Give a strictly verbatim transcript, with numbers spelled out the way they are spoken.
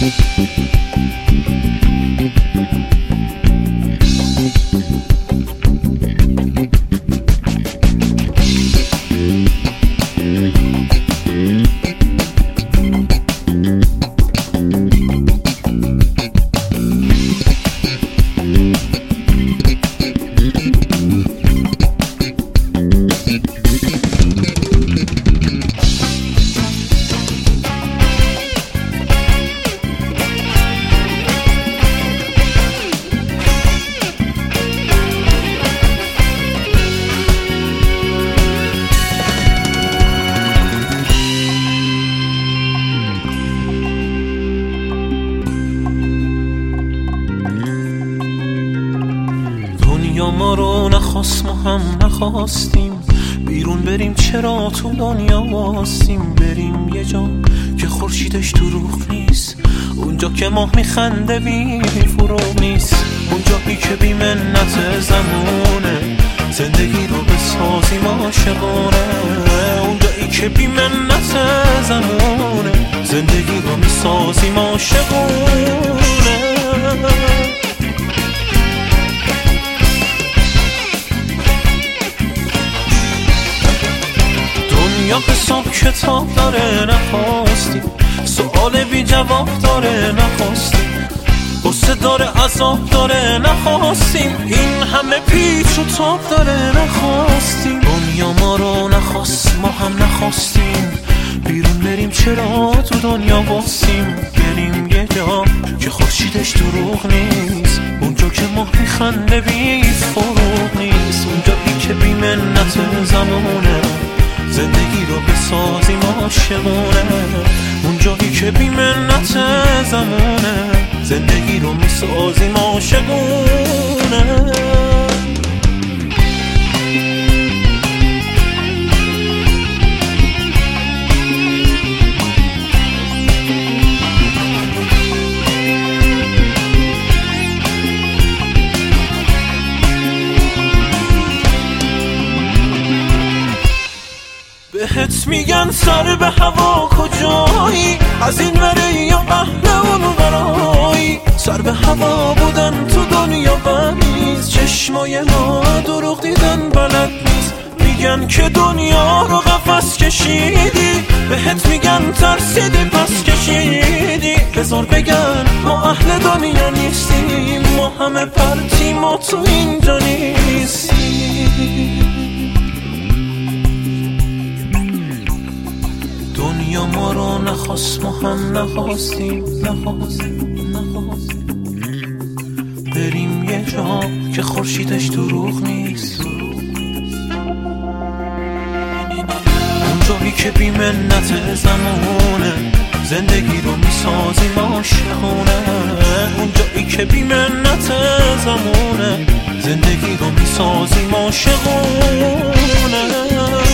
ما رو نخواست، ما هم نخواستیم بیرون بریم، چرا تو دنیا واستیم؟ بریم یه جا که خورشیدش دروغ نیست، اونجا که ماه میخنده بی فروغ نیست، اونجایی که بی منت زمونه زندگی رو بسازیم عاشقانه، اونجایی که بی منت زمونه زندگی رو میسازیم عاشقانه. یا حساب کتاب داره نخواستیم، سؤال بی جواب داره نخواستیم، قصه داره عذاب داره نخواستیم، این همه پیچ و تاب داره نخواستیم. دنیا ما رو نخواست، ما هم نخواستیم بیرون بریم، چرا تو دنیا واسیم؟ بریم یه جا که خورشیدش دروغ نیست، اونجا که ماه میخنده بی فروغ نیست، اونجایی که بی منت زمونه زندگی رو بسازیم عاشقونه، اونجایی که بی منت زمونه زندگی رو میسازیم عاشقونه. بهت میگن سر به هوا کجایی، از این وره یا اهل اون ورایی، سر به هوا بودن تو دنیا بمیز، چشمای ما دروغ دیدن بلد نیست، میگن که دنیا رو قفس کشیدی، بهت میگن ترسیدی پس کشیدی، بذار بگن ما اهل دنیا نیستیم، ما همه پرتیم ما تو اینجا نیستیم. دنیا ما رو نخواست، ما هم نخواستیم نخواستیم نخواستیم بریم یه جا که خورشیدش دروغ نیست، اونجایی که بی منت زمونه زندگی رو میسازیم عاشقونه، اونجایی که بی منت زمونه زندگی رو میسازیم عاشقونه.